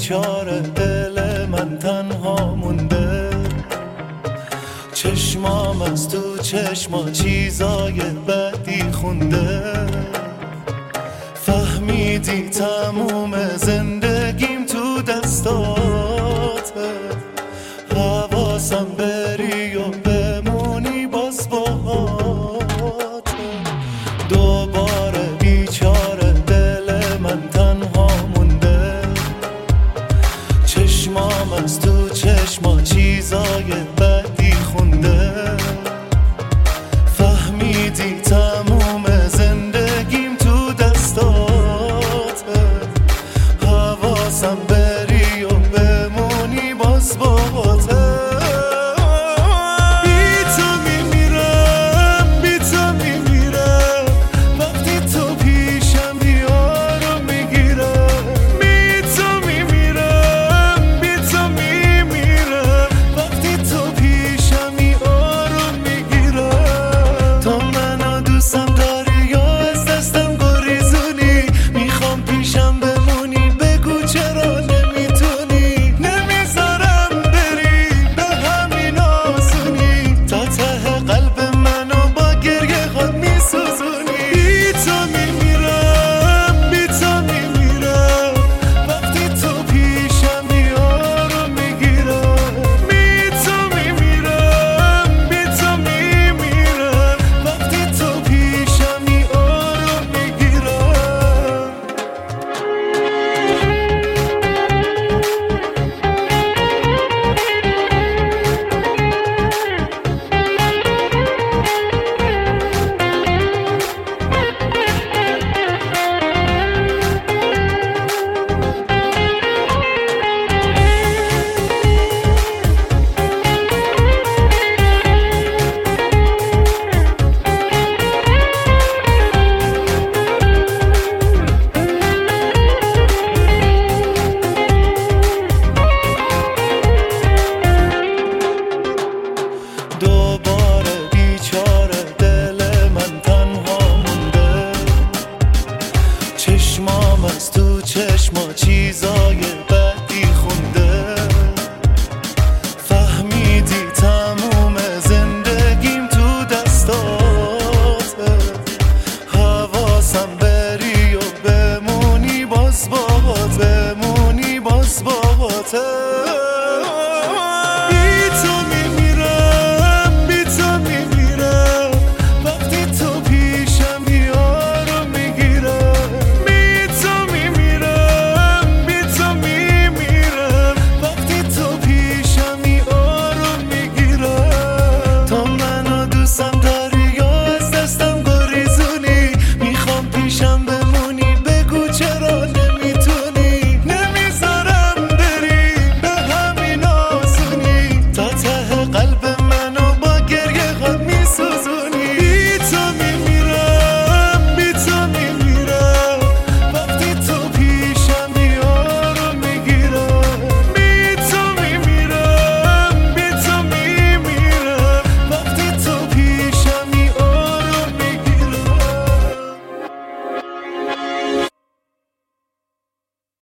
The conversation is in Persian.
بیچاره دل من تنها مونده، چشمام از تو چشما چیزای بدی خونده. فهمیدی تموم زندگیم تو دستاته، حواسم بری و بمونی باز باهاته. دوباره بیچاره دل من تنها مونده، چشمام از تو چشما چیزای بدی خونده. فهمیدی تموم زندگیم تو دستاته، حواسم بری و بمونی باز باهاته. دوباره بیچاره دل من تنها مونده، چشمام از تو چشما چیزای بدی خونده. فهمیدی تموم زندگیم تو دستاته، حواسم بری و بمونی باز باهاته، بمونی باز باهاته.